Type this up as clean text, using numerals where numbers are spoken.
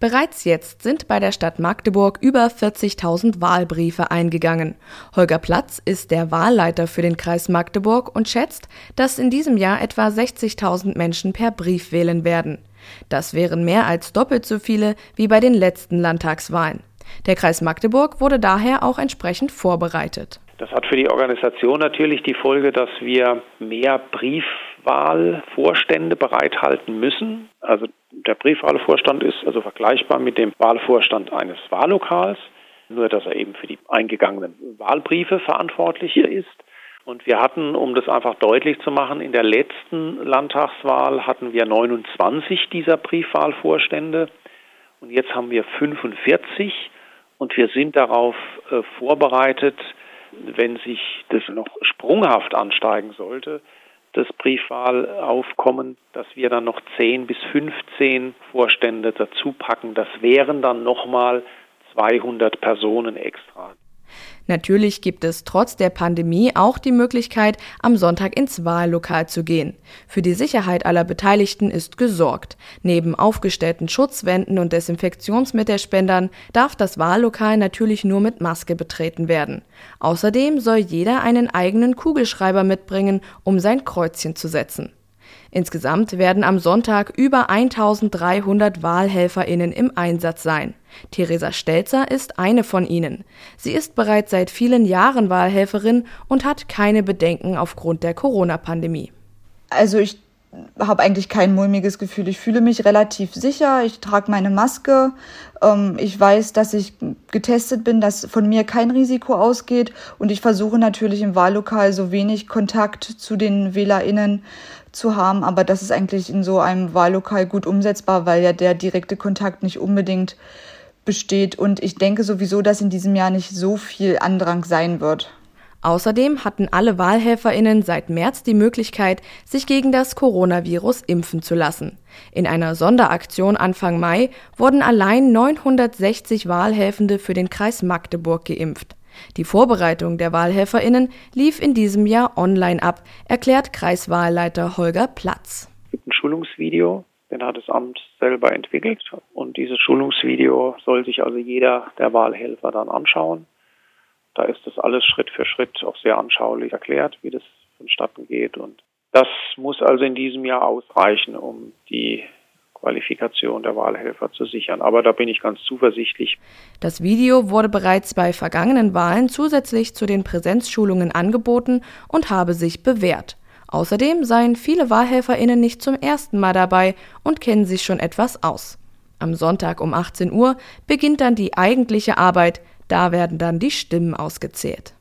Bereits jetzt sind bei der Stadt Magdeburg über 40.000 Wahlbriefe eingegangen. Holger Platz ist der Wahlleiter für den Kreis Magdeburg und schätzt, dass in diesem Jahr etwa 60.000 Menschen per Brief wählen werden. Das wären mehr als doppelt so viele wie bei den letzten Landtagswahlen. Der Kreis Magdeburg wurde daher auch entsprechend vorbereitet. Das hat für die Organisation natürlich die Folge, dass wir mehr Briefwahlvorstände bereithalten müssen. Also der Briefwahlvorstand ist also vergleichbar mit dem Wahlvorstand eines Wahllokals, nur dass er eben für die eingegangenen Wahlbriefe verantwortlich ist. Und wir hatten, um das einfach deutlich zu machen, in der letzten Landtagswahl hatten wir 29 dieser Briefwahlvorstände und jetzt haben wir 45 und wir sind darauf vorbereitet, wenn sich das noch sprunghaft ansteigen sollte, das Briefwahlaufkommen, dass wir dann noch 10 bis 15 Vorstände dazu packen. Das wären dann nochmal 200 Personen extra. Natürlich gibt es trotz der Pandemie auch die Möglichkeit, am Sonntag ins Wahllokal zu gehen. Für die Sicherheit aller Beteiligten ist gesorgt. Neben aufgestellten Schutzwänden und Desinfektionsmittelspendern darf das Wahllokal natürlich nur mit Maske betreten werden. Außerdem soll jeder einen eigenen Kugelschreiber mitbringen, um sein Kreuzchen zu setzen. Insgesamt werden am Sonntag über 1.300 WahlhelferInnen im Einsatz sein. Theresa Stelzer ist eine von ihnen. Sie ist bereits seit vielen Jahren Wahlhelferin und hat keine Bedenken aufgrund der Corona-Pandemie. Also ich habe eigentlich kein mulmiges Gefühl. Ich fühle mich relativ sicher. Ich trage meine Maske. Ich weiß, dass ich getestet bin, dass von mir kein Risiko ausgeht. Und ich versuche natürlich im Wahllokal so wenig Kontakt zu den WählerInnen zu haben. Aber das ist eigentlich in so einem Wahllokal gut umsetzbar, weil ja der direkte Kontakt nicht unbedingt besteht. Und ich denke sowieso, dass in diesem Jahr nicht so viel Andrang sein wird. Außerdem hatten alle WahlhelferInnen seit März die Möglichkeit, sich gegen das Coronavirus impfen zu lassen. In einer Sonderaktion Anfang Mai wurden allein 960 Wahlhelfende für den Kreis Magdeburg geimpft. Die Vorbereitung der WahlhelferInnen lief in diesem Jahr online ab, erklärt Kreiswahlleiter Holger Platz. Es gibt ein Schulungsvideo, den hat das Amt selber entwickelt. Und dieses Schulungsvideo soll sich also jeder der Wahlhelfer dann anschauen. Da ist das alles Schritt für Schritt auch sehr anschaulich erklärt, wie das vonstatten geht. Und das muss also in diesem Jahr ausreichen, um die Qualifikation der Wahlhelfer zu sichern. Aber da bin ich ganz zuversichtlich. Das Video wurde bereits bei vergangenen Wahlen zusätzlich zu den Präsenzschulungen angeboten und habe sich bewährt. Außerdem seien viele WahlhelferInnen nicht zum ersten Mal dabei und kennen sich schon etwas aus. Am Sonntag um 18 Uhr beginnt dann die eigentliche Arbeit. Da werden dann die Stimmen ausgezählt.